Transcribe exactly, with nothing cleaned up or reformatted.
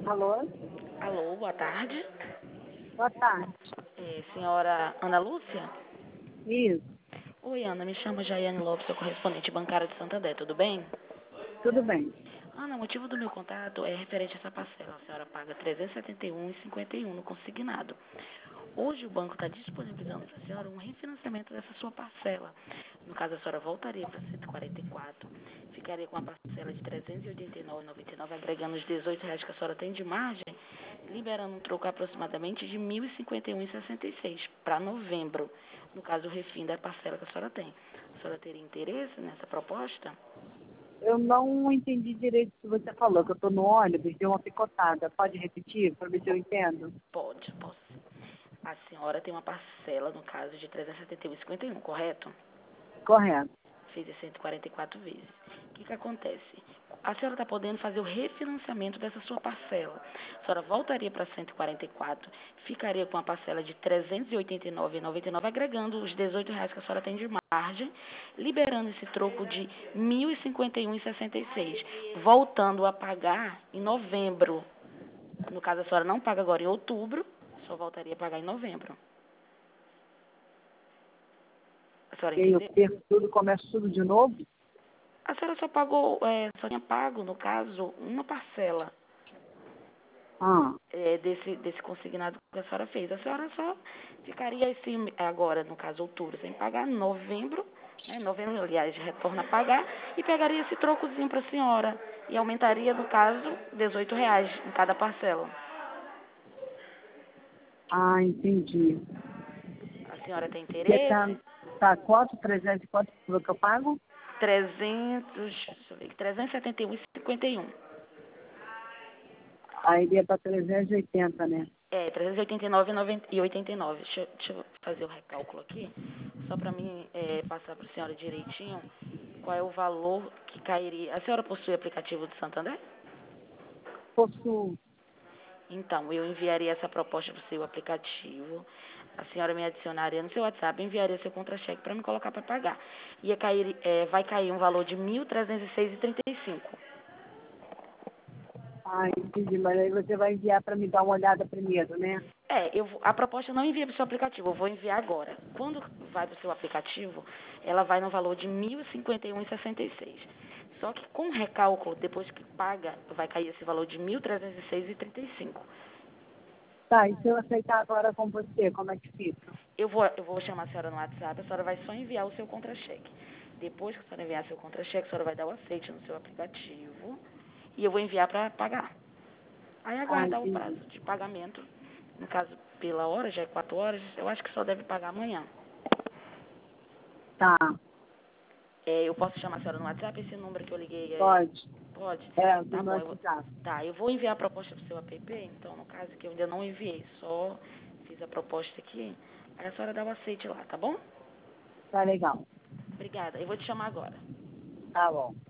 Alô? Alô, boa tarde. Boa tarde. É, senhora Ana Lúcia? Isso, Oi, Ana, me chamo Jaiane Lopes, sou correspondente bancária de Santander, tudo bem? tudo bem. Ana, o motivo do meu contato é referente a essa parcela. A senhora paga trezentos e setenta e um reais e cinquenta e um centavos no consignado. Hoje o banco está disponibilizando para a senhora um refinanciamento dessa sua parcela. No caso, a senhora voltaria para cento e quarenta e quatro, ficaria com a parcela de trezentos e oitenta e nove reais e noventa e nove centavos, agregando os dezoito reais que a senhora tem de margem, liberando um troco aproximadamente de mil e cinquenta e um reais e sessenta e seis centavos para novembro. No caso, o refim da parcela que a senhora tem. A senhora teria interesse nessa proposta? Eu não entendi direito o que você falou, que eu estou no ônibus, deu uma picotada. Pode repetir para ver se eu entendo? Pode, posso. A senhora tem uma parcela, no caso, de trezentos e setenta e um reais e cinquenta e um, correto? Correto. Fiz cento e quarenta e quatro vezes. O que que acontece? A senhora está podendo fazer o refinanciamento dessa sua parcela. A senhora voltaria para cento e quarenta e quatro, ficaria com a parcela de trezentos e oitenta e nove reais e noventa e nove centavos, agregando os dezoito reais que a senhora tem de margem, liberando esse troco de mil e cinquenta e um reais e sessenta e seis centavos, voltando a pagar em novembro. No caso, a senhora não paga agora em outubro, só voltaria a pagar em novembro. A senhora E aí eu entendeu? perco tudo, começo tudo de novo? A senhora só pagou, é, só tinha pago, no caso, uma parcela Ah, é, desse, desse consignado que a senhora fez. A senhora só ficaria esse, agora, no caso, outubro, sem pagar, novembro, né, novembro, aliás, retorna a pagar, e pegaria esse trocozinho para a senhora. E aumentaria, no caso, dezoito reais em cada parcela. ah, entendi. A senhora tem Porque tá, interesse? tá quanto? trezentos e quanto que eu pago? trezentos, deixa eu ver, trezentos e setenta e um reais e cinquenta e um. Aí iria para trezentos e oitenta, né? É, trezentos e oitenta e nove reais e oitenta e nove. Deixa, eu- deixa eu fazer o recálculo aqui, só para mim é, passar para a senhora direitinho qual é o valor que cairia. A senhora possui aplicativo do Santander? Possuo. Então, eu enviaria essa proposta para o seu aplicativo, a senhora me adicionaria no seu WhatsApp, enviaria seu contra-cheque para me colocar para pagar. Ia cair, é, vai cair um valor de mil trezentos e seis reais e trinta e cinco. Ah, entendi. Mas aí você vai enviar para me dar uma olhada primeiro, né? É, eu, vou- a proposta eu não envia para o seu aplicativo, eu vou enviar agora. Quando vai para o seu aplicativo, ela vai no valor de mil e cinquenta e um reais e sessenta e seis centavos. Só que com recálculo, depois que paga, vai cair esse valor de mil trezentos e seis reais e trinta e cinco. Tá, e se eu aceitar agora com você, como é que fica? Eu vou, eu vou chamar a senhora no WhatsApp, a senhora vai só enviar o seu contra-cheque. Depois que a senhora enviar seu contra-cheque, a senhora vai dar o aceite no seu aplicativo e eu vou enviar para pagar. Aí Ah, aguardar o prazo entendi. de pagamento, no caso pela hora, já é quatro horas, eu acho que só deve pagar amanhã. Tá, É, eu posso chamar a senhora no WhatsApp, esse número que eu liguei é... pode. Pode? É, do Tá meu bom, eu vou... WhatsApp. Tá, eu vou enviar a proposta pro seu app, então, no caso que eu ainda não enviei, só fiz a proposta aqui, aí a senhora dá o aceite lá, tá bom? Tá legal. Obrigada, eu vou te chamar agora. Tá bom.